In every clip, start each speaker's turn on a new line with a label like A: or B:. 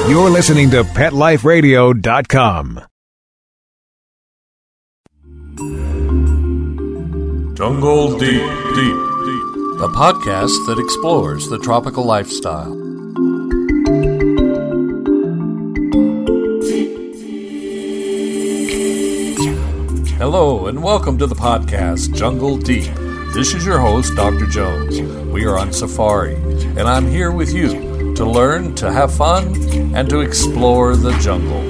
A: You're listening to PetLifeRadio.com.
B: Jungle Deep, the podcast that explores the tropical lifestyle. Hello, and welcome to the podcast, Jungle Deep. This is your host, Dr. Jones. We are on safari, and I'm here with you to learn, to have fun, and to explore the jungle.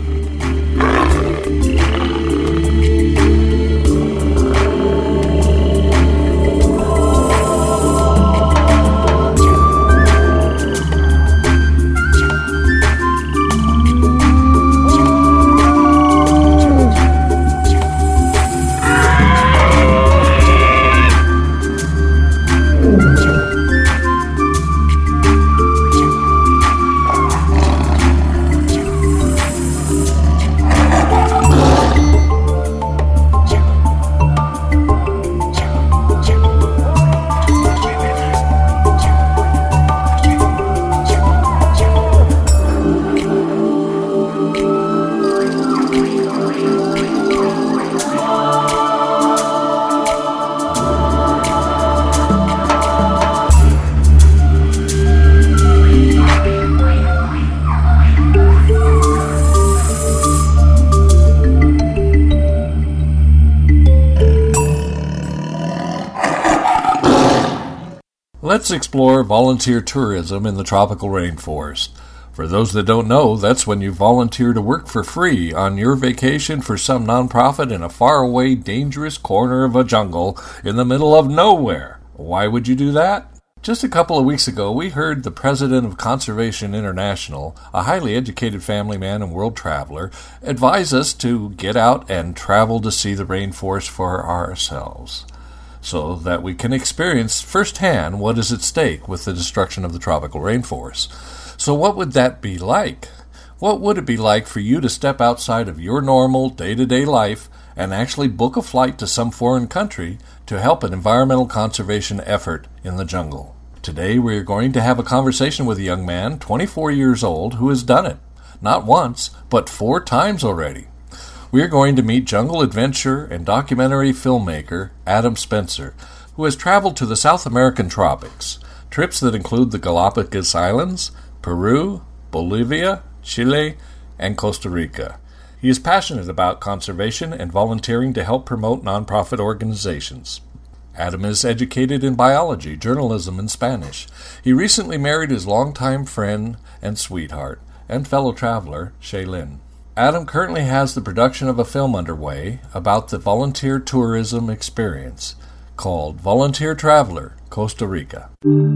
B: Let's explore volunteer tourism in the tropical rainforest. For those that don't know, that's when you volunteer to work for free on your vacation for some nonprofit in a faraway, dangerous corner of a jungle in the middle of nowhere. Why would you do that? Just a couple of weeks ago, we heard the president of Conservation International, a highly educated family man and world traveler, advise us to get out and travel to see the rainforest for ourselves, so that we can experience firsthand what is at stake with the destruction of the tropical rainforest. So what would that be like? What would it be like for you to step outside of your normal day-to-day life and actually book a flight to some foreign country to help an environmental conservation effort in the jungle? Today we are going to have a conversation with a young man, 24 years old, who has done it. Not once, but 4 times already. We are going to meet jungle adventure and documentary filmmaker Adam Spencer, who has traveled to the South American tropics, trips that include the Galapagos Islands, Peru, Bolivia, Chile, and Costa Rica. He is passionate about conservation and volunteering to help promote nonprofit organizations. Adam is educated in biology, journalism, and Spanish. He recently married his longtime friend and sweetheart and fellow traveler, Shaylin. Adam currently has the production of a film underway about the volunteer tourism experience called Volunteer Traveler, Costa Rica.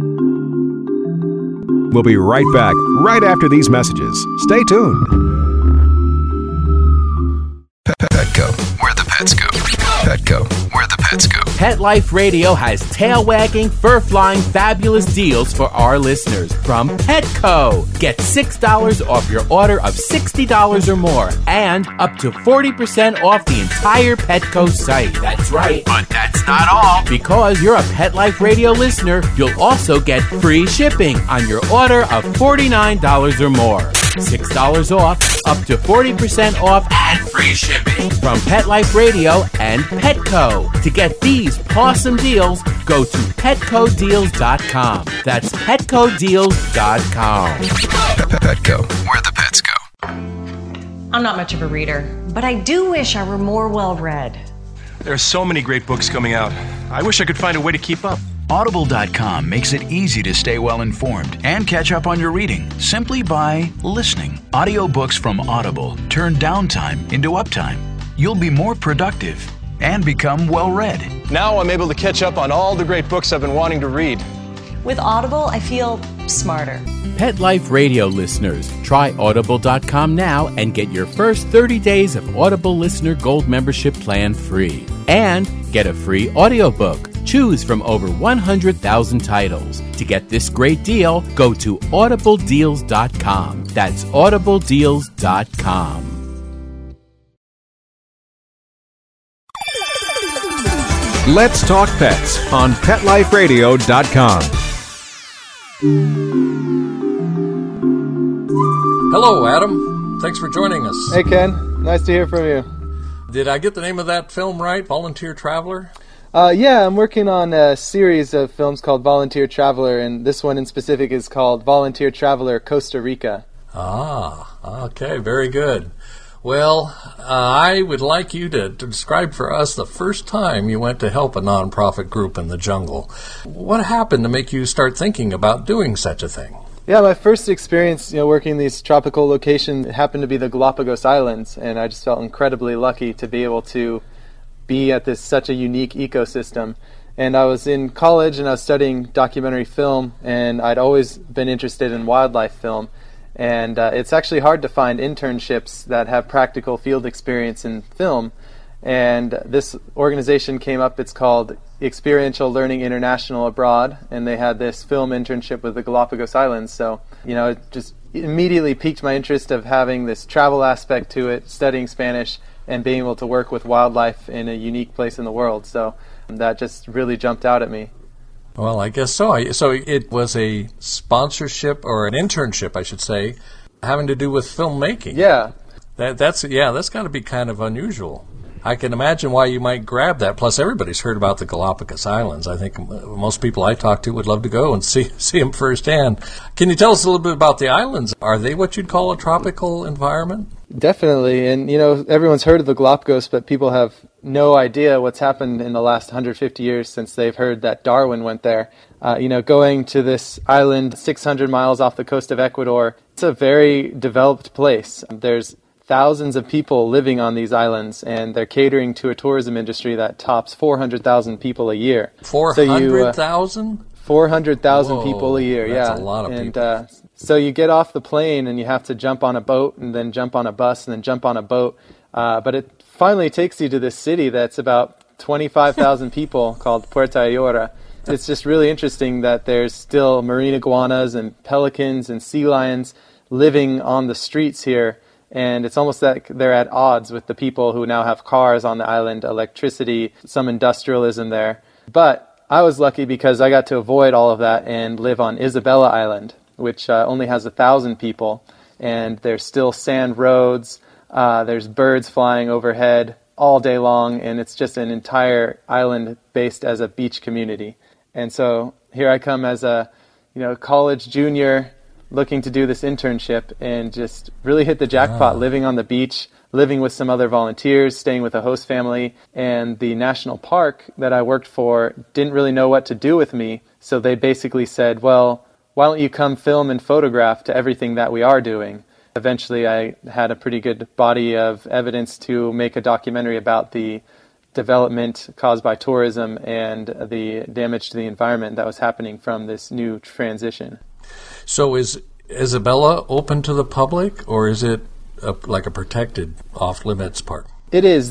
A: We'll be right back, right after these messages. Stay tuned.
C: Petco, where the pets go. Petco, where the pets go.
D: Pet Life Radio has tail-wagging, fur-flying, fabulous deals for our listeners from Petco. Get $6 off your order of $60 or more and up to 40% off the entire Petco site. That's right, but that's not all. Because you're a Pet Life Radio listener, you'll also get free shipping on your order of $49 or more. $6 off, up to 40% off, and free shipping from Pet Life Radio and Petco. To get these awesome deals, go to PetcoDeals.com. That's PetcoDeals.com.
C: Petco, where the pets go.
E: I'm not much of a reader, but I do wish I were more well-read.
F: There are so many great books coming out. I wish I could find a way to keep up.
G: Audible.com makes it easy to stay well-informed and catch up on your reading simply by listening. Audiobooks from Audible turn downtime into uptime. You'll be more productive and become well-read.
F: Now I'm able to catch up on all the great books I've been wanting to read.
E: With Audible, I feel smarter.
D: Pet Life Radio listeners, try Audible.com now and get your first 30 days of Audible Listener Gold membership plan free. And get a free audiobook. Choose from over 100,000 titles. To get this great deal, go to audibledeals.com. That's audibledeals.com.
A: Let's Talk Pets on PetLifeRadio.com.
B: Hello, Adam. Thanks for joining us.
H: Hey, Ken. Nice to hear from you.
B: Did I get the name of that film right, Volunteer Traveler?
H: Yeah, I'm working on a series of films called Volunteer Traveler, and this one in specific is called Volunteer Traveler Costa Rica.
B: Ah, okay, very good. Well, I would like you to describe for us the first time you went to help a nonprofit group in the jungle. What happened to make you start thinking about doing such a thing?
H: Yeah, my first experience, working in these tropical locations happened to be the Galapagos Islands, and I just felt incredibly lucky to be able to be at such a unique ecosystem. And I was in college and I was studying documentary film, and I'd always been interested in wildlife film. And it's actually hard to find internships that have practical field experience in film. And this organization came up, it's called Experiential Learning International Abroad, and they had this film internship with the Galapagos Islands. So, it just immediately piqued my interest of having this travel aspect to it, studying Spanish, and being able to work with wildlife in a unique place in the world. So that just really jumped out at me.
B: Well, I guess so. So it was a sponsorship, or an internship, I should say, having to do with filmmaking.
H: Yeah.
B: That's got to be kind of unusual. I can imagine why you might grab that. Plus, everybody's heard about the Galapagos Islands. I think most people I talk to would love to go and see them firsthand. Can you tell us a little bit about the islands? Are they what you'd call a tropical environment?
H: Definitely. And, everyone's heard of the Galapagos, but people have no idea what's happened in the last 150 years since they've heard that Darwin went there. Going to this island 600 miles off the coast of Ecuador, it's a very developed place. There's thousands of people living on these islands, and they're catering to a tourism industry that tops 400,000 people a year.
B: 400,000?
H: 400,000 people a year,
B: that's a lot of people.
H: So you get off the plane and you have to jump on a boat and then jump on a bus and then jump on a boat. But it finally takes you to this city that's about 25,000 people called Puerto Ayora. It's just really interesting that there's still marine iguanas and pelicans and sea lions living on the streets here. And it's almost like they're at odds with the people who now have cars on the island, electricity, some industrialism there. But I was lucky because I got to avoid all of that and live on Isabela Island, which only has 1,000 people. And there's still sand roads, there's birds flying overhead all day long, and it's just an entire island based as a beach community. And so here I come as a college junior looking to do this internship and just really hit the jackpot, living on the beach, living with some other volunteers, staying with a host family. And the national park that I worked for didn't really know what to do with me. So they basically said, well, why don't you come film and photograph to everything that we are doing? Eventually I had a pretty good body of evidence to make a documentary about the development caused by tourism and the damage to the environment that was happening from this new transition.
B: So is Isabela open to the public, or is it like a protected off-limits park?
H: It is.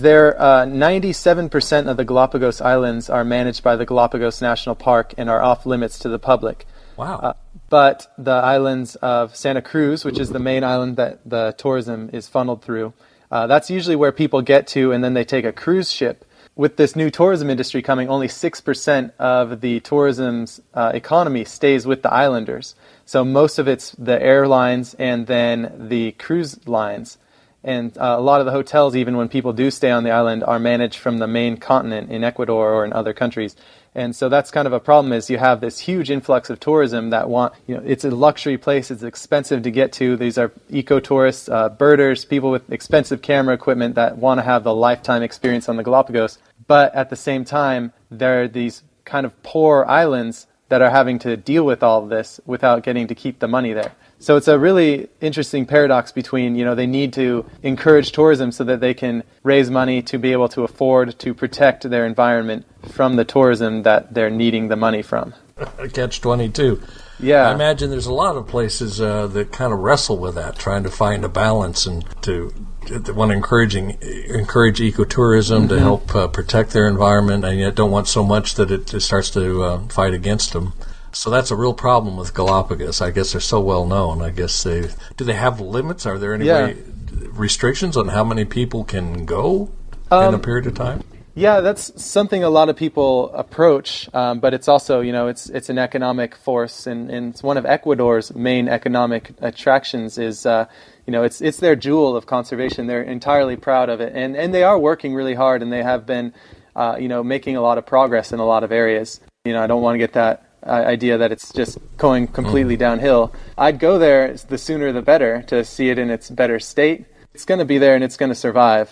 H: 97% of the Galapagos Islands are managed by the Galapagos National Park and are off-limits to the public.
B: Wow.
H: But the islands of Santa Cruz, which is the main island that the tourism is funneled through, that's usually where people get to, and then they take a cruise ship. With this new tourism industry coming, only 6% of the tourism's economy stays with the islanders. So most of it's the airlines and then the cruise lines. And a lot of the hotels, even when people do stay on the island, are managed from the main continent in Ecuador or in other countries. And so that's kind of a problem, is you have this huge influx of tourism that it's a luxury place, it's expensive to get to. These are eco-tourists, birders, people with expensive camera equipment that want to have the lifetime experience on the Galapagos. But at the same time, there are these kind of poor islands that are having to deal with all of this without getting to keep the money there. So it's a really interesting paradox between, they need to encourage tourism so that they can raise money to be able to afford to protect their environment from the tourism that they're needing the money from.
B: Catch-22.
H: Yeah.
B: I imagine there's a lot of places that kind of wrestle with that, trying to find a balance and to want to encourage ecotourism to help protect their environment, and yet don't want so much that it starts to fight against them. So that's a real problem with Galapagos. I guess they're so well known. I guess do they have limits? Are there any restrictions on how many people can go in a period of time?
H: Yeah, that's something a lot of people approach, but it's also, it's an economic force, and it's one of Ecuador's main economic attractions is, it's their jewel of conservation. They're entirely proud of it, and they are working really hard, and they have been, making a lot of progress in a lot of areas. I don't want to get that idea that it's just going completely downhill. I'd go there the sooner the better to see it in its better state. It's going to be there and it's going to survive.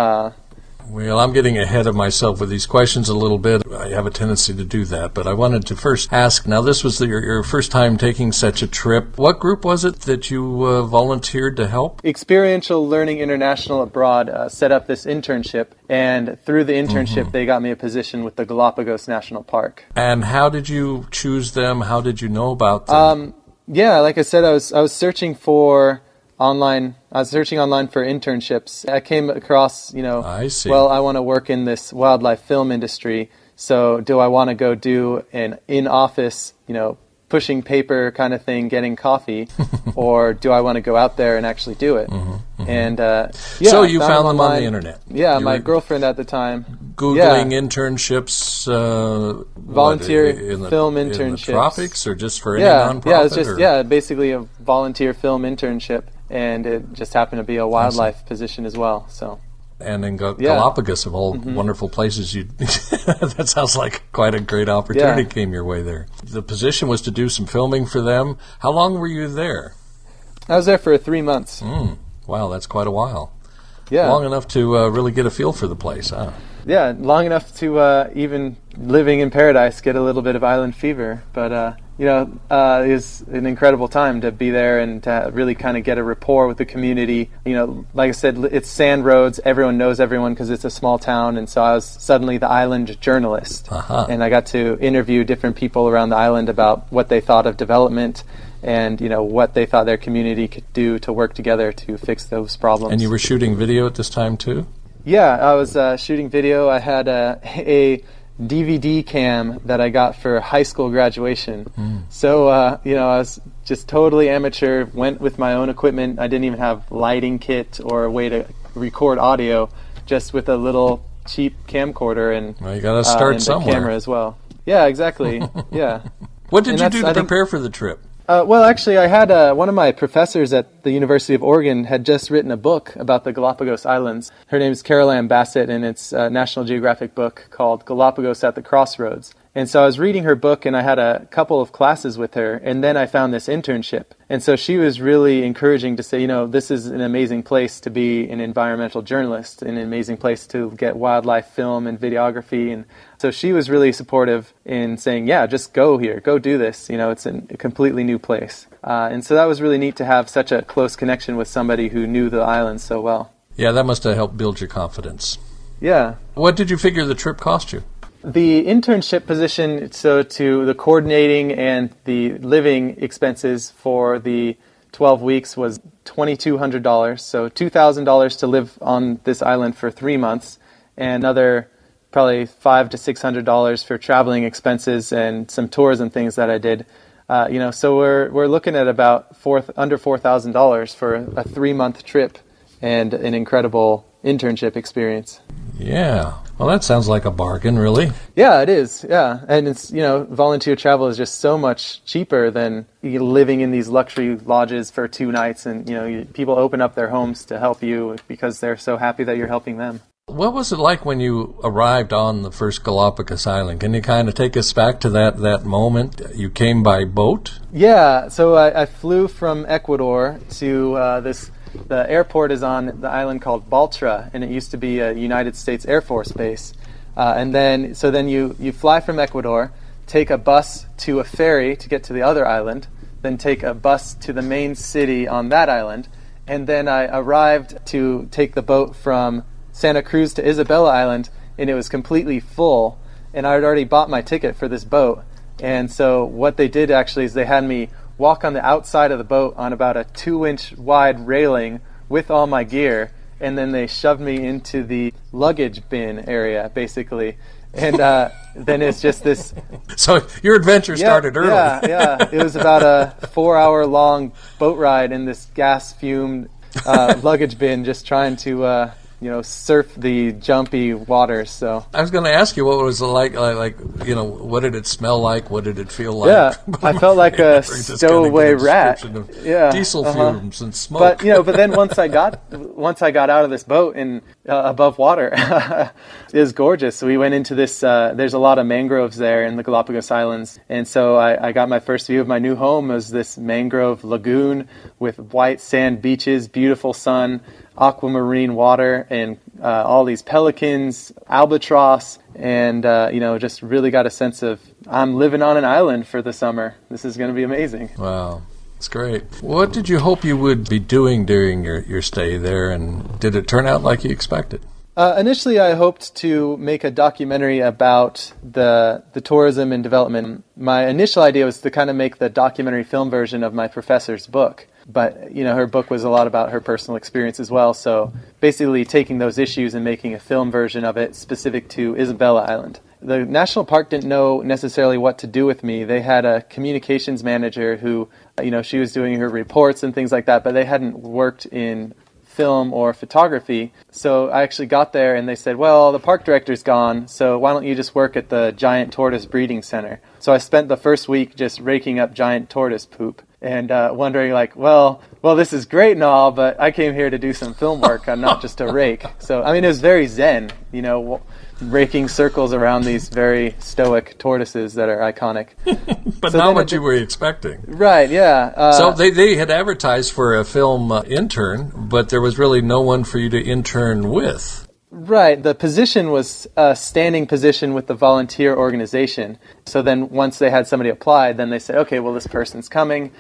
B: Well, I'm getting ahead of myself with these questions a little bit. I have a tendency to do that, but I wanted to first ask, now this was your first time taking such a trip. What group was it that you volunteered to help?
H: Experiential Learning International Abroad set up this internship, and through the internship they got me a position with the Galapagos National Park.
B: And how did you choose them? How did you know about them?
H: Like I said, I was searching online for internships. I came across,
B: I see.
H: Well, I want to work in this wildlife film industry, so do I want to go do an in-office, pushing paper kind of thing, getting coffee, or do I want to go out there and actually do it? And
B: so you found them on the internet.
H: Yeah, my girlfriend at the time.
B: Googling internships,
H: volunteer film internships
B: in the tropics, or just for any nonprofit?
H: Yeah, it's just basically a volunteer film internship. And it just happened to be a wildlife position as well. So,
B: and in Galapagos, of all wonderful places, that sounds like quite a great opportunity came your way there. The position was to do some filming for them. How long were you there?
H: I was there for 3 months.
B: Wow, that's quite a while.
H: Yeah,
B: long enough to really get a feel for the place, huh?
H: Yeah, long enough to even living in paradise get a little bit of island fever, but. It was an incredible time to be there and to really kind of get a rapport with the community. Like I said, it's sand roads. Everyone knows everyone because it's a small town. And so I was suddenly the island journalist. And I got to interview different people around the island about what they thought of development and, what they thought their community could do to work together to fix those problems.
B: And you were shooting video at this time, too?
H: Yeah, I was shooting video. I had a DVD cam that I got for high school graduation. So, I was just totally amateur, went with my own equipment. I didn't even have lighting kit or a way to record audio, just with a little cheap camcorder and,
B: you got to start somewhere.
H: Camera as well. Yeah, exactly. Yeah.
B: What did you do to prepare for the trip?
H: Well, actually, I had one of my professors at the University of Oregon had just written a book about the Galapagos Islands. Her name is Carol Ann Bassett, and it's a National Geographic book called Galapagos at the Crossroads. And so I was reading her book, and I had a couple of classes with her, and then I found this internship. And so she was really encouraging to say, this is an amazing place to be an environmental journalist, an amazing place to get wildlife film and videography. And so she was really supportive in saying, just go here, go do this. It's a completely new place. And so that was really neat to have such a close connection with somebody who knew the island so well.
B: Yeah, that must have helped build your confidence.
H: Yeah.
B: What did you figure the trip cost you?
H: The internship position, so to the coordinating and the living expenses for the 12 weeks was $2,200, so $2,000 to live on this island for 3 months, and another probably $500 to $600 for traveling expenses and some tours and things that I did. So we're looking at about under $4,000 for a 3-month trip and an incredible internship experience.
B: Yeah. Well, that sounds like a bargain, really.
H: Yeah, it is. Yeah. And it's, volunteer travel is just so much cheaper than living in these luxury lodges for 2 nights. And, people open up their homes to help you because they're so happy that you're helping them.
B: What was it like when you arrived on the first Galapagos Island? Can you kind of take us back to that moment? You came by boat?
H: Yeah. So I flew from Ecuador to the airport is on the island called Baltra, and it used to be a United States Air Force base. And then you fly from Ecuador, take a bus to a ferry to get to the other island, then take a bus to the main city on that island, and then I arrived to take the boat from Santa Cruz to Isabella Island, and it was completely full, and I had already bought my ticket for this boat. And so what they did actually is they had me walk on the outside of the boat on about a 2-inch wide railing with all my gear, and then they shoved me into the luggage bin area, basically. And then it's just this...
B: So your adventure started early.
H: Yeah. It was about a 4-hour-long boat ride in this gas-fumed luggage bin, just trying to surf the jumpy waters. So
B: I was going to ask you what was it like, what did it smell like? What did it feel like?
H: Yeah, I felt like a stowaway rat.
B: Yeah, diesel fumes and smoke.
H: But then once I got out of this boat and above water, it was gorgeous. So we went into this. There's a lot of mangroves there in the Galapagos Islands, and so I got my first view of my new home. It was this mangrove lagoon with white sand beaches, beautiful sun, aquamarine water, and all these pelicans, albatross, and just really got a sense of I'm living on an island for the summer. This is going to be amazing.
B: Wow. It's great. What did you hope you would be doing during your stay there, and did it turn out like you expected?
H: Initially, I hoped to make a documentary about the tourism and development. My initial idea was to kind of make the documentary film version of my professor's book. But, her book was a lot about her personal experience as well. So basically taking those issues and making a film version of it specific to Isabella Island. The National Park didn't know necessarily what to do with me. They had a communications manager who, she was doing her reports and things like that, but they hadn't worked in film or photography. So I actually got there and they said, well, the park director's gone, so why don't you just work at the giant tortoise breeding center? So I spent the first week just raking up giant tortoise poop and wondering well, this is great and all, but I came here to do some film work. I'm not just a rake. So, it was very zen, raking circles around these very stoic tortoises that are iconic.
B: But not what you were expecting.
H: Right, yeah.
B: So they had advertised for a film intern, but there was really no one for you to intern with.
H: Right. The position was a standing position with the volunteer organization. So then once they had somebody applied, then they said, okay, well, this person's coming,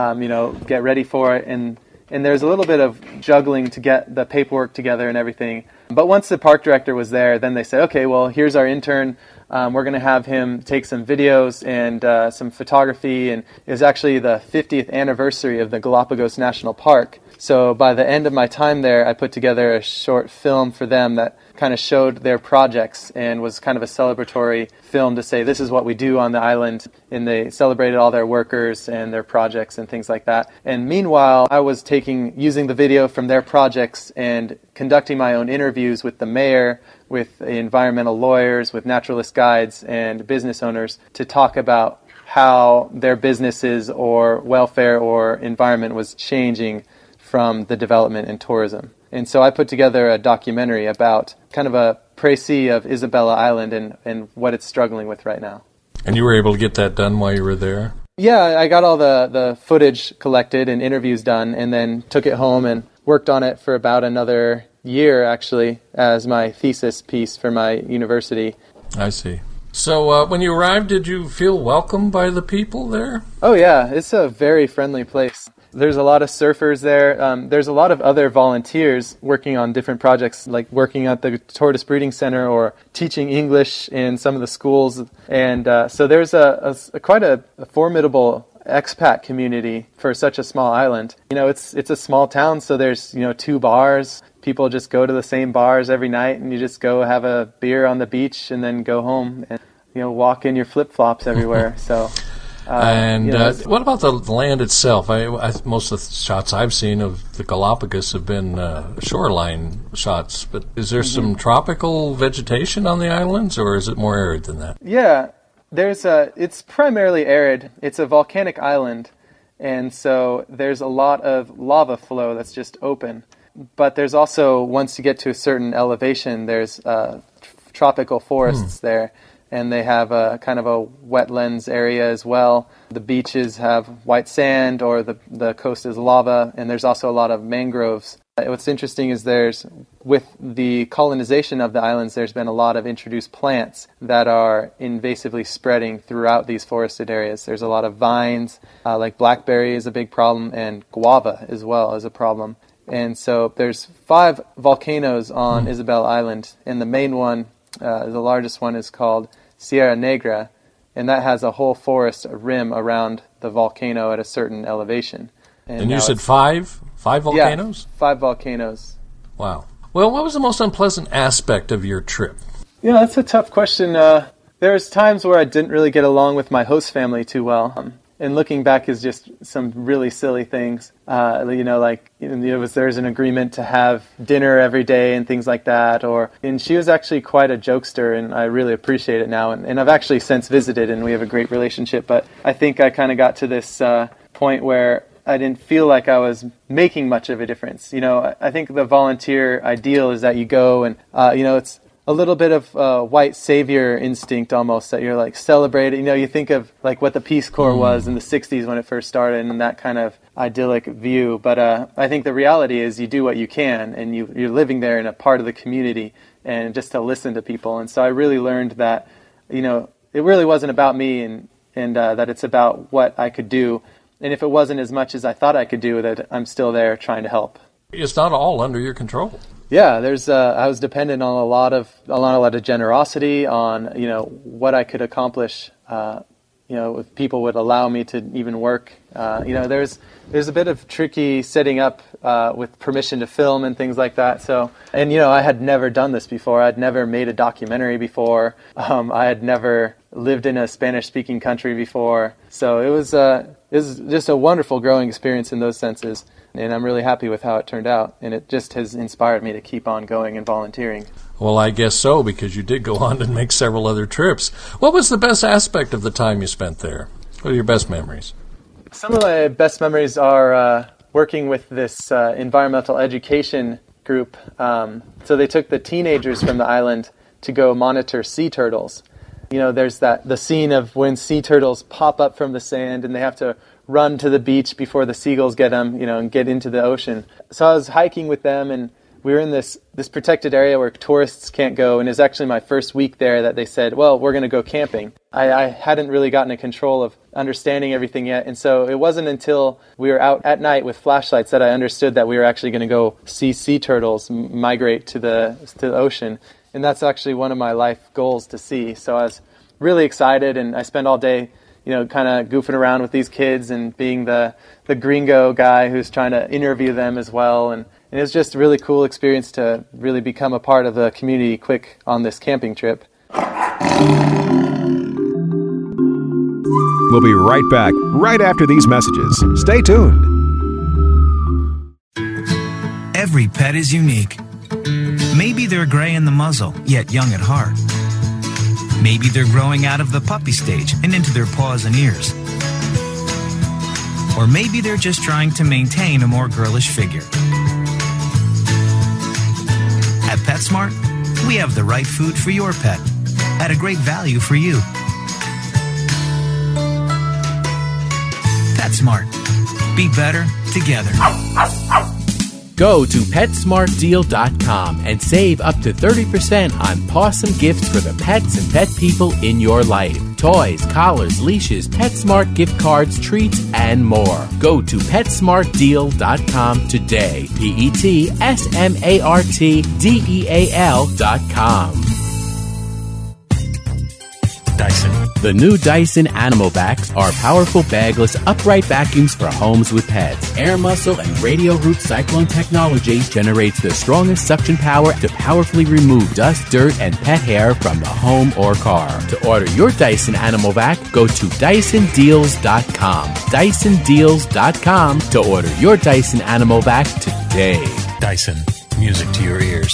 H: get ready for it. And there's a little bit of juggling to get the paperwork together and everything. But once the park director was there, then they said, okay, well, here's our intern. We're going to have him take some videos and some photography. And it was actually the 50th anniversary of the Galapagos National Park. So by the end of my time there, I put together a short film for them that kind of showed their projects and was kind of a celebratory film to say this is what we do on the island. And they celebrated all their workers and their projects and things like that. And meanwhile, I was using the video from their projects and conducting my own interviews with the mayor, with environmental lawyers, with naturalist guides and business owners to talk about how their businesses or welfare or environment was changing from the development in tourism. And so I put together a documentary about kind of a précis of Isabella Island and what it's struggling with right now.
B: And you were able to get that done while you were there?
H: Yeah, I got all the footage collected and interviews done and then took it home and worked on it for about another year, actually, as my thesis piece for my university.
B: I see. So when you arrived, did you feel welcomed by the people there?
H: Oh, yeah. It's a very friendly place. There's a lot of surfers there. There's a lot of other volunteers working on different projects, like working at the Tortoise Breeding Center or teaching English in some of the schools. And so there's quite a formidable expat community for such a small island. It's a small town, so there's 2 bars. People just go to the same bars every night, and you just go have a beer on the beach and then go home and walk in your flip-flops everywhere. So.
B: What about the land itself? Most of the shots I've seen of the Galapagos have been shoreline shots, but is there some tropical vegetation on the islands, or is it more arid than that?
H: Yeah, it's primarily arid. It's a volcanic island, and so there's a lot of lava flow that's just open. But there's also, once you get to a certain elevation, there's tropical forests there. And they have a kind of a wetlands area as well. The beaches have white sand, or the coast is lava, and there's also a lot of mangroves. What's interesting is with the colonization of the islands, there's been a lot of introduced plants that are invasively spreading throughout these forested areas. There's a lot of vines, like blackberry is a big problem, and guava as well is a problem. And so there's 5 volcanoes on Isabella Island, and the main one, the largest one, is called Sierra Negra, and that has a whole forest rim around the volcano at a certain elevation.
B: And you said 5 volcanoes?
H: Yeah, 5 volcanoes.
B: Wow. Well, what was the most unpleasant aspect of your trip?
H: That's a tough question. There's times where I didn't really get along with my host family too well. And looking back is just some really silly things. There's an agreement to have dinner every day and things like that. And she was actually quite a jokester, and I really appreciate it now. And I've actually since visited, and we have a great relationship. But I think I kind of got to this point where I didn't feel like I was making much of a difference. I think the volunteer ideal is that you go and, it's a little bit of white savior instinct almost, that you're like celebrating. You think of like what the Peace Corps was in the 60s when it first started, and that kind of idyllic view. But I think the reality is you do what you can, and you're living there in a part of the community, and just to listen to people. And so I really learned that, it really wasn't about me, and that it's about what I could do. And if it wasn't as much as I thought I could do, that I'm still there trying to help.
B: It's not all under your control.
H: Yeah, I was dependent on a lot of generosity, on what I could accomplish. If people would allow me to even work. There's a bit of tricky setting up with permission to film and things like that. So, and I had never done this before. I'd never made a documentary before. I had never lived in a Spanish-speaking country before. So it was just a wonderful growing experience in those senses. And I'm really happy with how it turned out. And it just has inspired me to keep on going and volunteering.
B: Well, I guess so, because you did go on to make several other trips. What was the best aspect of the time you spent there? What are your best memories?
H: Some of my best memories are working with this environmental education group. So they took the teenagers from the island to go monitor sea turtles. There's the scene of when sea turtles pop up from the sand and they have to run to the beach before the seagulls get them, and get into the ocean. So I was hiking with them, and we were in this protected area where tourists can't go, and it was actually my first week there that they said, well, we're going to go camping. I hadn't really gotten a control of understanding everything yet, and so it wasn't until we were out at night with flashlights that I understood that we were actually going to go see sea turtles migrate to the ocean, and that's actually one of my life goals to see. So I was really excited, and I spent all day kind of goofing around with these kids and being the gringo guy who's trying to interview them as well. And it was just a really cool experience to really become a part of the community quick on this camping trip.
A: We'll be right back, right after these messages. Stay tuned.
I: Every pet is unique. Maybe they're gray in the muzzle, yet young at heart. Maybe they're growing out of the puppy stage and into their paws and ears. Or maybe they're just trying to maintain a more girlish figure. At PetSmart, we have the right food for your pet at a great value for you. PetSmart. Be better together.
D: Go to PetSmartDeal.com and save up to 30% on awesome gifts for the pets and pet people in your life. Toys, collars, leashes, PetSmart gift cards, treats, and more. Go to PetSmartDeal.com today. PetSmartDeal.com.
J: Dyson.
D: The new Dyson Animal Vacs are powerful bagless upright vacuums for homes with pets. Air muscle and radio root cyclone technology generates the strongest suction power to powerfully remove dust, dirt, and pet hair from the home or car. To order your Dyson Animal Vac, go to DysonDeals.com. DysonDeals.com to order your Dyson Animal Vac today.
J: Dyson. Music to your ears.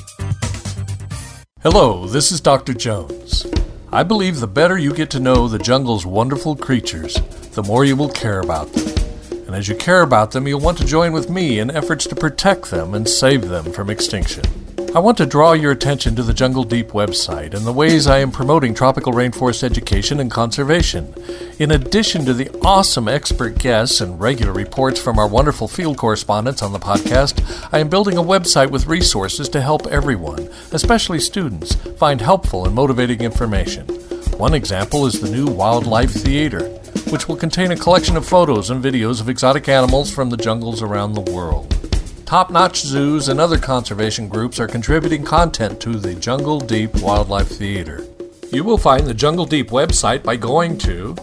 B: Hello, this is Dr. Jones. I believe the better you get to know the jungle's wonderful creatures, the more you will care about them. And as you care about them, you'll want to join with me in efforts to protect them and save them from extinction. I want to draw your attention to the Jungle Deep website and the ways I am promoting tropical rainforest education and conservation. In addition to the awesome expert guests and regular reports from our wonderful field correspondents on the podcast, I am building a website with resources to help everyone, especially students, find helpful and motivating information. One example is the new Wildlife Theater, which will contain a collection of photos and videos of exotic animals from the jungles around the world. Top-notch zoos and other conservation groups are contributing content to the Jungle Deep Wildlife Theater. You will find the Jungle Deep website by going to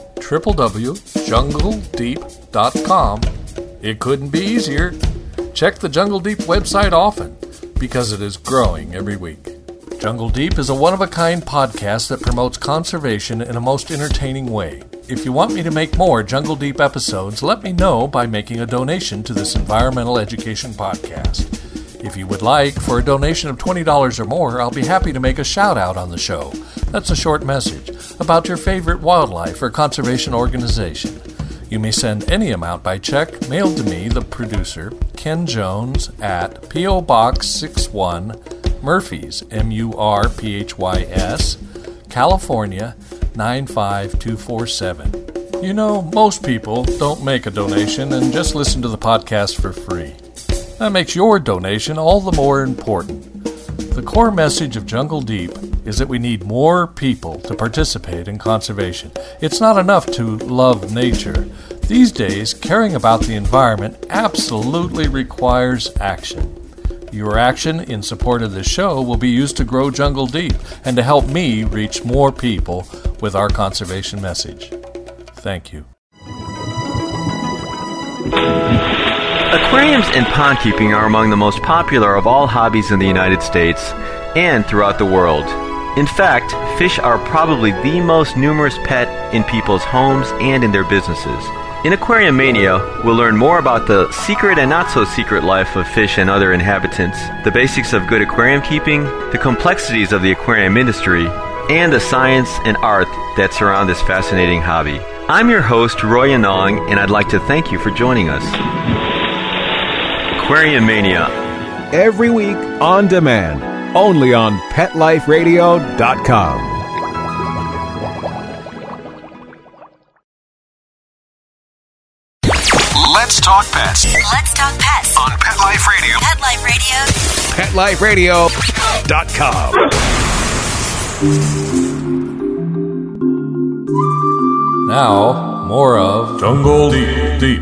B: www.jungledeep.com. It couldn't be easier. Check the Jungle Deep website often, because it is growing every week. Jungle Deep is a one-of-a-kind podcast that promotes conservation in a most entertaining way. If you want me to make more Jungle Deep episodes, let me know by making a donation to this environmental education podcast. If you would like, for a donation of $20 or more, I'll be happy to make a shout-out on the show. That's a short message about your favorite wildlife or conservation organization. You may send any amount by check mailed to me, the producer, Ken Jones, at P.O. Box 61, Murphys, Murphys, California, 95247. You know, most people don't make a donation and just listen to the podcast for free. That makes your donation all the more important. The core message of Jungle Deep is that we need more people to participate in conservation. It's not enough to love nature. These days, caring about the environment absolutely requires action. Your action in support of this show will be used to grow Jungle Deep and to help me reach more people with our conservation message. Thank you.
K: Aquariums and pond keeping are among the most popular of all hobbies in the United States and throughout the world. In fact, fish are probably the most numerous pet in people's homes and in their businesses. In Aquarium Mania, we'll learn more about the secret and not-so-secret life of fish and other inhabitants, the basics of good aquarium keeping, the complexities of the aquarium industry, and the science and art that surround this fascinating hobby. I'm your host, Roy Anong, and I'd like to thank you for joining us. Aquarium Mania.
A: Every week on demand, only on PetLifeRadio.com.
C: Let's talk pets.
L: Let's talk pets
C: On Pet Life Radio.
L: Pet Life Radio.
A: PetLifeRadio.com.
B: Now, more of Jungle Deep.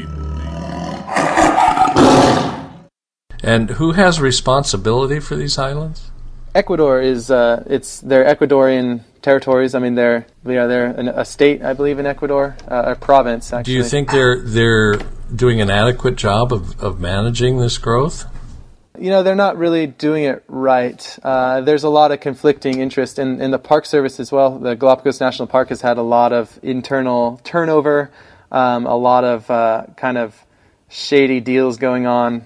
B: And who has responsibility for these islands?
H: Ecuador is it's their Ecuadorian territories. I mean, they're a state, I believe, in Ecuador, a province. Actually,
B: do you think they're doing an adequate job of managing this growth?
H: You know, they're not really doing it right. There's a lot of conflicting interest in the Park Service as well. The Galapagos National Park has had a lot of internal turnover, a lot of kind of shady deals going on.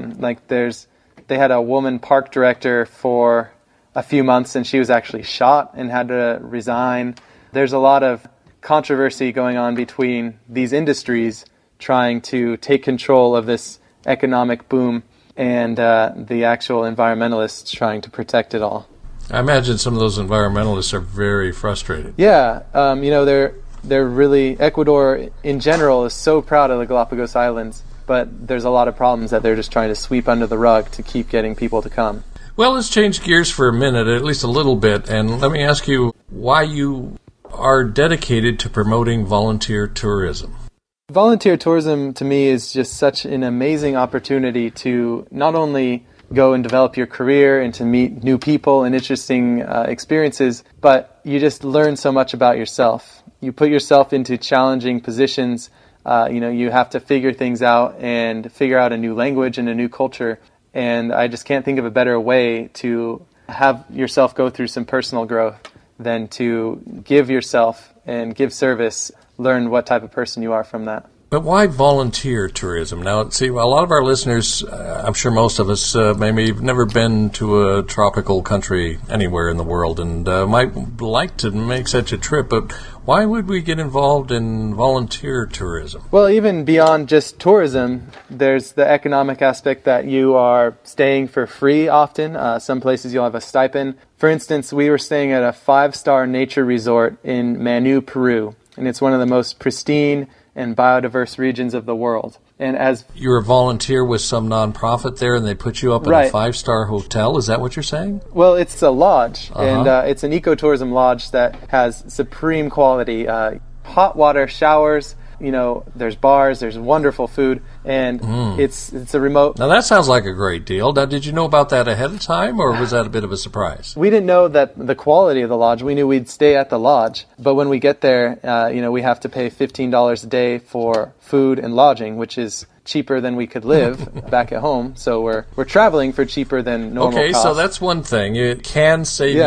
H: They had a woman park director for a few months, and she was actually shot and had to resign. There's a lot of controversy going on between these industries trying to take control of this economic boom and the actual environmentalists trying to protect it all.
B: I imagine some of those environmentalists are very frustrated.
H: Yeah, they're really, Ecuador in general is so proud of the Galapagos Islands, but there's a lot of problems that they're just trying to sweep under the rug to keep getting people to come.
B: Well, let's change gears for a minute, at least a little bit, and let me ask you why you are dedicated to promoting volunteer tourism.
H: Volunteer tourism, to me, is just such an amazing opportunity to not only go and develop your career and to meet new people and interesting experiences, but you just learn so much about yourself. You put yourself into challenging positions. You have to figure things out and figure out a new language and a new culture. And I just can't think of a better way to have yourself go through some personal growth than to give yourself and give service, learn what type of person you are from that.
B: But why volunteer tourism? Now, see, a lot of our listeners, I'm sure most of us, maybe have never been to a tropical country anywhere in the world and might like to make such a trip, but why would we get involved in volunteer tourism?
H: Well, even beyond just tourism, there's the economic aspect that you are staying for free often. Some places you'll have a stipend. For instance, we were staying at a 5-star nature resort in Manu, Peru, and it's one of the most pristine and biodiverse regions of the world. And as
B: you're a volunteer with some nonprofit there, and they put you up in a 5-star hotel, is that what you're saying?
H: Well, it's a lodge, and it's an ecotourism lodge that has supreme quality. Hot water showers, there's bars, there's wonderful food, and it's a remote.
B: Now that sounds like a great deal. Now, did you know about that ahead of time, or was that a bit of a surprise?
H: We didn't know that the quality of the lodge. We knew we'd stay at the lodge, but when we get there, we have to pay $15 a day for food and lodging, which is cheaper than we could live back at home. So we're traveling for cheaper than normal costs.
B: So that's one thing. It can save you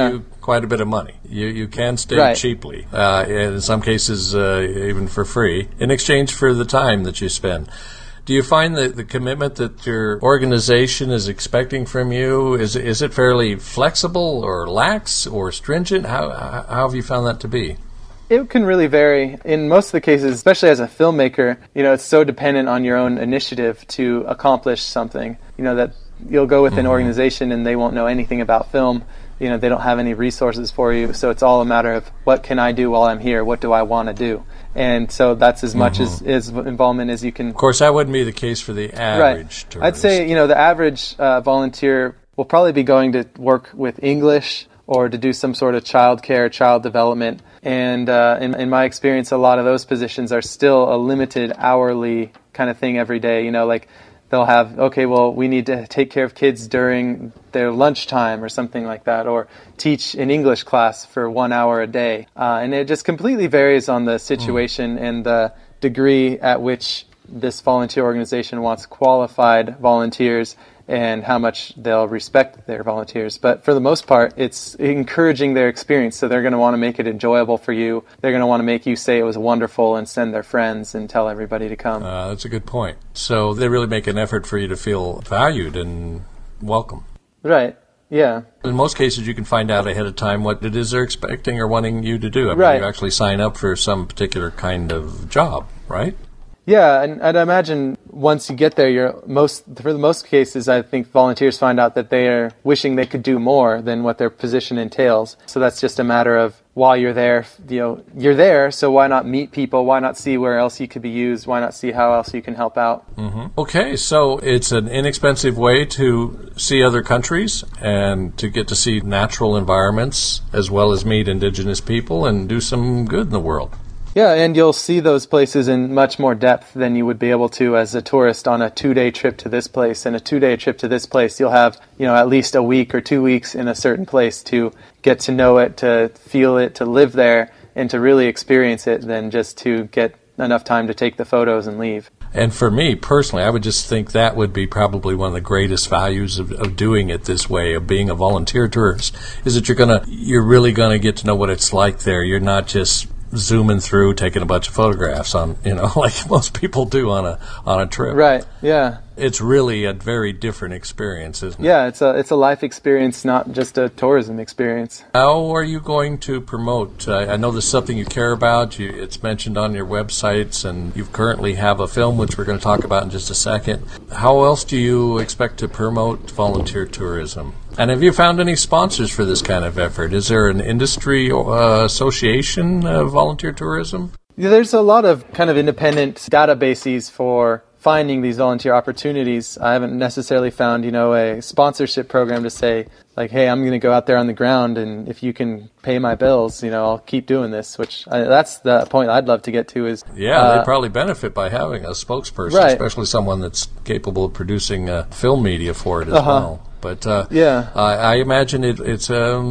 B: quite a bit of money. You can stay
H: Right.
B: cheaply, in some cases even for free, in exchange for the time that you spend. Do you find that the commitment that your organization is expecting from you, is it fairly flexible or lax or stringent? How have you found that to be?
H: It can really vary. In most of the cases, especially as a filmmaker, it's so dependent on your own initiative to accomplish something. That you'll go with an organization and they won't know anything about film. They don't have any resources for you. So it's all a matter of, what can I do while I'm here? What do I want to do? And so that's as much as involvement as you can.
B: Of course, that wouldn't be the case for the average tourist.
H: I'd say, the average volunteer will probably be going to work with English or to do some sort of child care, child development. And in my experience, a lot of those positions are still a limited hourly kind of thing every day. Like they'll have, we need to take care of kids during their lunchtime or something like that, or teach an English class for 1 hour a day. And it just completely varies on the situation and the degree at which this volunteer organization wants qualified volunteers and how much they'll respect their volunteers. But for the most part, it's encouraging their experience, so they're going to want to make it enjoyable for you. They're going to want to make you say it was wonderful and send their friends and tell everybody to come.
B: That's a good point. So they really make an effort for you to feel valued and welcome.
H: Right, yeah.
B: In most cases, you can find out ahead of time what it is they're expecting or wanting you to do. I mean,
H: Right.
B: you actually sign up for some particular kind of job, right?
H: Yeah, and I'd imagine once you get there, for the most cases, I think volunteers find out that they are wishing they could do more than what their position entails. So that's just a matter of, while you're there, you're there, so why not meet people? Why not see where else you could be used? Why not see how else you can help out?
B: Okay, so it's an inexpensive way to see other countries and to get to see natural environments as well as meet indigenous people and do some good in the world.
H: Yeah, and you'll see those places in much more depth than you would be able to as a tourist on a 2-day trip to this place. And a 2-day trip to this place, you'll have, at least a week or 2 weeks in a certain place to get to know it, to feel it, to live there, and to really experience it than just to get enough time to take the photos and leave.
B: And for me, personally, I would just think that would be probably one of the greatest values of doing it this way, of being a volunteer tourist, is that you're really gonna get to know what it's like there. You're not just zooming through, taking a bunch of photographs on, like most people do on a trip.
H: Right, yeah.
B: It's really a very different experience, isn't it?
H: Yeah, it's a life experience, not just a tourism experience.
B: How are you going to promote? I know this is something you care about. It's mentioned on your websites, and you currently have a film, which we're going to talk about in just a second. How else do you expect to promote volunteer tourism? And have you found any sponsors for this kind of effort? Is there an industry association of volunteer tourism?
H: Yeah, there's a lot of kind of independent databases for finding these volunteer opportunities. I haven't necessarily found, a sponsorship program to say, like, hey, I'm going to go out there on the ground, and if you can pay my bills, I'll keep doing this, that's the point I'd love to get to is...
B: Yeah, they'd probably benefit by having a spokesperson,
H: right.
B: Especially someone that's capable of producing film media for it as well. But
H: yeah.
B: I imagine it's,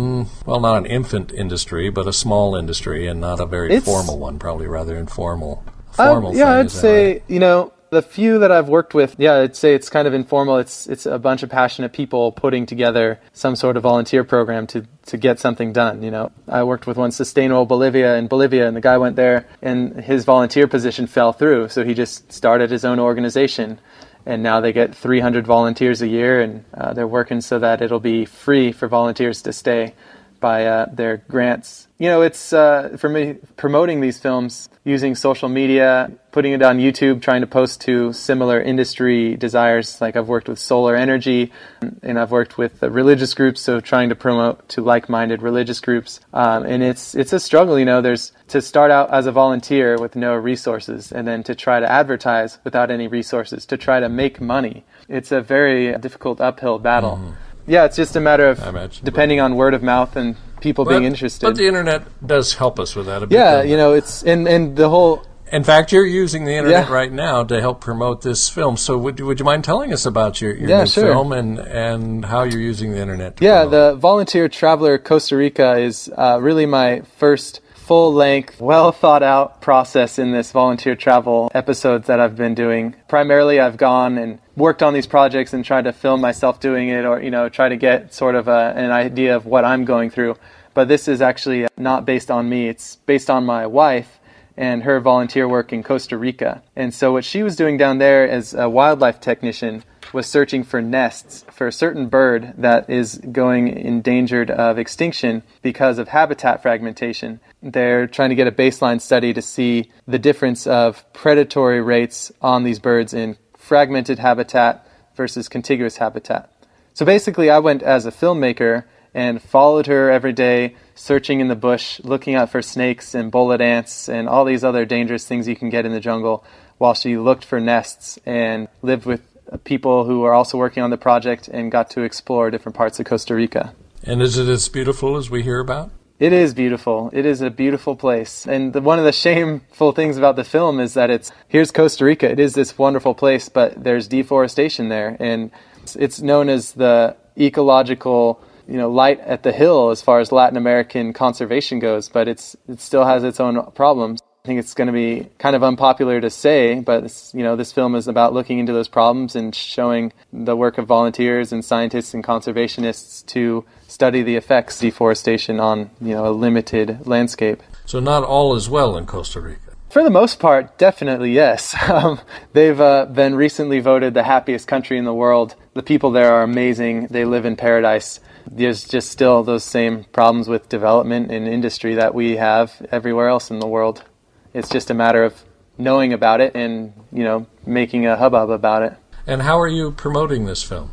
B: not an infant industry, but a small industry, and not a very formal one, probably rather informal.
H: I'd say, right? The few that I've worked with, I'd say it's kind of informal. It's a bunch of passionate people putting together some sort of volunteer program to get something done. I worked with one, Sustainable Bolivia in Bolivia, and the guy went there and his volunteer position fell through. So he just started his own organization, and now they get 300 volunteers a year, and they're working so that it'll be free for volunteers to stay by their grants. It's for me, promoting these films using social media, putting it on YouTube, trying to post to similar industry desires. Like I've worked with solar energy, and I've worked with religious groups, so trying to promote to like-minded religious groups. And it's a struggle, there's to start out as a volunteer with no resources, and then to try to advertise without any resources, to try to make money. It's a very difficult uphill battle. Mm-hmm. Yeah, it's just a matter of depending on word of mouth and people being interested.
B: But the internet does help us with that a bit.
H: Yeah, it's and the whole.
B: In fact, you're using the internet right now to help promote this film. So would you mind telling us about your new film and how you're using the internet?
H: The Volunteer Traveler Costa Rica is really my first full-length, well-thought-out process in this volunteer travel episodes that I've been doing. Primarily, I've gone and worked on these projects and tried to film myself doing it, or try to get sort of an idea of what I'm going through. But this is actually not based on me. It's based on my wife and her volunteer work in Costa Rica. And so what she was doing down there as a wildlife technician was searching for nests for a certain bird that is going endangered of extinction because of habitat fragmentation. They're trying to get a baseline study to see the difference of predatory rates on these birds in fragmented habitat versus contiguous habitat. So basically, I went as a filmmaker and followed her every day, searching in the bush, looking out for snakes and bullet ants and all these other dangerous things you can get in the jungle, while she looked for nests and lived with people who are also working on the project and got to explore different parts of Costa Rica.
B: And is it as beautiful as we hear about?
H: It is beautiful. It is a beautiful place. And one of the shameful things about the film is that here's Costa Rica. It is this wonderful place, but there's deforestation there. And it's known as the ecological, light at the hill as far as Latin American conservation goes, but it still has its own problems. I think it's going to be kind of unpopular to say, but this film is about looking into those problems and showing the work of volunteers and scientists and conservationists to study the effects of deforestation on a limited landscape.
B: So not all is well in Costa Rica.
H: For the most part, definitely yes. They've been recently voted the happiest country in the world. The people there are amazing. They live in paradise. There's just still those same problems with development and industry that we have everywhere else in the world. It's just a matter of knowing about it and, making a hubbub about it.
B: And how are you promoting this film?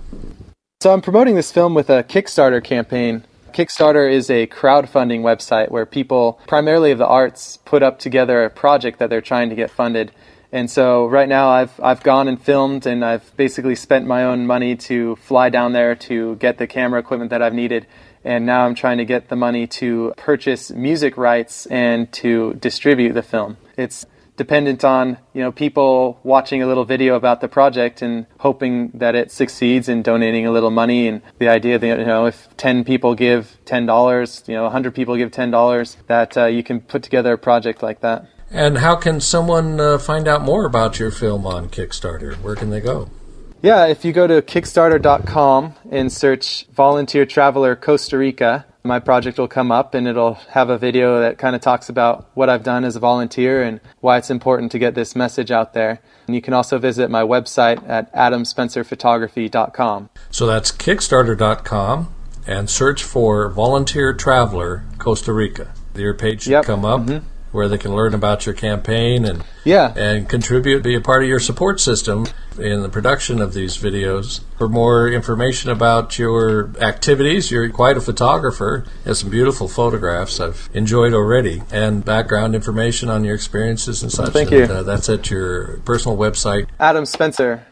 H: So I'm promoting this film with a Kickstarter campaign. Kickstarter is a crowdfunding website where people, primarily of the arts, put up together a project that they're trying to get funded. And so right now I've gone and filmed, and I've basically spent my own money to fly down there to get the camera equipment that I've needed. And now I'm trying to get the money to purchase music rights and to distribute the film. It's dependent on, people watching a little video about the project and hoping that it succeeds and donating a little money. And the idea that, if 10 people give $10, 100 people give $10, that you can put together a project like that.
B: And how can someone find out more about your film on Kickstarter? Where can they go?
H: Yeah, if you go to Kickstarter.com and search Volunteer Traveler Costa Rica, my project will come up and it'll have a video that kind of talks about what I've done as a volunteer and why it's important to get this message out there. And you can also visit my website at adamspencerphotography.com.
B: So that's Kickstarter.com and search for Volunteer Traveler Costa Rica. Your page should come up. Mm-hmm. Where they can learn about your campaign and contribute, be a part of your support system in the production of these videos. For more information about your activities, you're quite a photographer. You have some beautiful photographs I've enjoyed already, and background information on your experiences and such.
H: Thank you.
B: That's at your personal website.
H: Adam Spencer,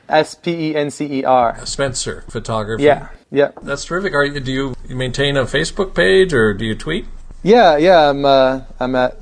H: Spencer.
B: Spencer Photography.
H: Yeah.
B: That's terrific. Do you maintain a Facebook page or do you tweet?
H: Yeah. I'm at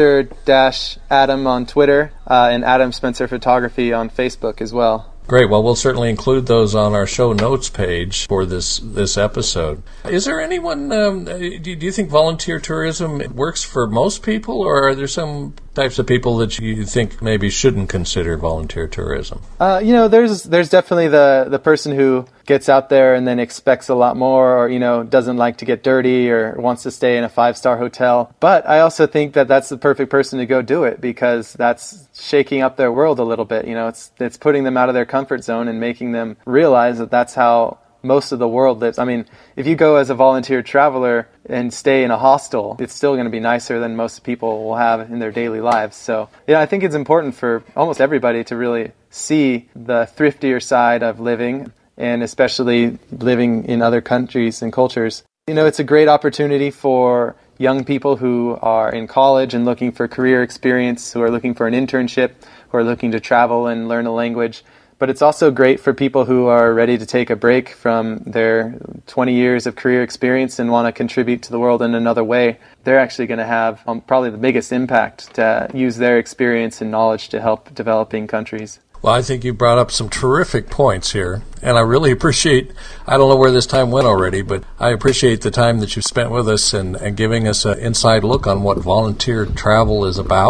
H: Spencer-Adam on Twitter and Adam Spencer Photography on Facebook as well.
B: Great. Well, we'll certainly include those on our show notes page for this episode. Is there anyone? Do you think volunteer tourism works for most people, or are there some types of people that you think maybe shouldn't consider volunteer tourism?
H: There's definitely the person who gets out there and then expects a lot more, or doesn't like to get dirty or wants to stay in a 5-star hotel. But I also think that that's the perfect person to go do it, because that's shaking up their world a little bit. It's putting them out of their comfort zone and making them realize that that's how most of the world lives. I mean, if you go as a volunteer traveler and stay in a hostel, it's still going to be nicer than most people will have in their daily lives. So, I think it's important for almost everybody to really see the thriftier side of living, and especially living in other countries and cultures. It's a great opportunity for young people who are in college and looking for career experience, who are looking for an internship, who are looking to travel and learn a language. But it's also great for people who are ready to take a break from their 20 years of career experience and want to contribute to the world in another way. They're actually going to have probably the biggest impact to use their experience and knowledge to help developing countries.
B: Well, I think you brought up some terrific points here, and I really appreciate, I don't know where this time went already, but I appreciate the time that you spent with us and giving us an inside look on what volunteer travel is about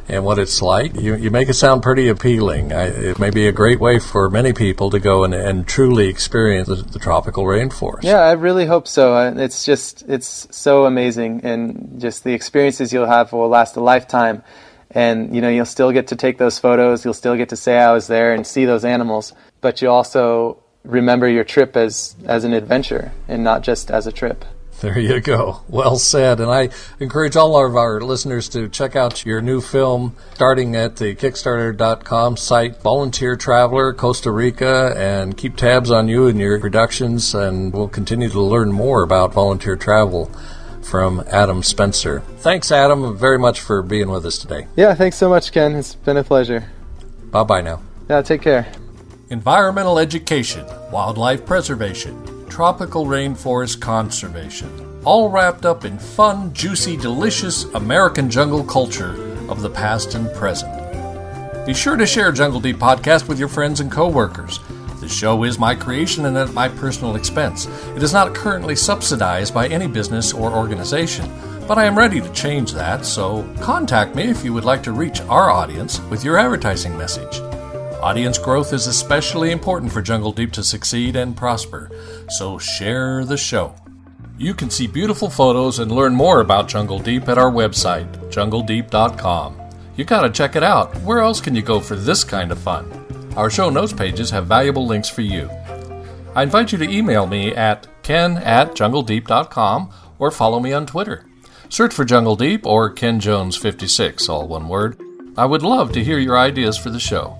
B: and what it's like. You make it sound pretty appealing. It may be a great way for many people to go and truly experience the tropical rainforest.
H: Yeah, I really hope so. It's so amazing, and just the experiences you'll have will last a lifetime. And, you'll still get to take those photos, you'll still get to say I was there and see those animals, but you also remember your trip as an adventure and not just as a trip.
B: There you go. Well said. And I encourage all of our listeners to check out your new film, starting at the Kickstarter.com site, Volunteer Traveler, Costa Rica, and keep tabs on you and your productions, and we'll continue to learn more about volunteer travel from Adam Spencer. Thanks, Adam, very much for being with us today.
H: Yeah, thanks so much, Ken. It's been a pleasure.
B: Bye-bye now.
H: Yeah, take care.
B: Environmental education, wildlife preservation, tropical rainforest conservation, all wrapped up in fun, juicy, delicious American jungle culture of the past and present. Be sure to share Jungle Deep Podcast with your friends and coworkers. The show is my creation and at my personal expense. It is not currently subsidized by any business or organization, but I am ready to change that, so contact me if you would like to reach our audience with your advertising message. Audience growth is especially important for Jungle Deep to succeed and prosper, so share the show. You can see beautiful photos and learn more about Jungle Deep at our website, jungledeep.com. You gotta check it out. Where else can you go for this kind of fun? Our show notes pages have valuable links for you. I invite you to email me at ken@jungledeep.com or follow me on Twitter. Search for Jungle Deep or Ken Jones 56, all one word. I would love to hear your ideas for the show.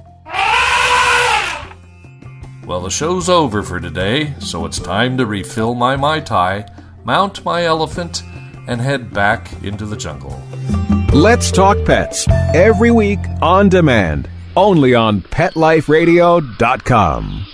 B: Well, the show's over for today, so it's time to refill my Mai Tai, mount my elephant, and head back into the jungle.
A: Let's Talk Pets, every week on demand, only on PetLifeRadio.com.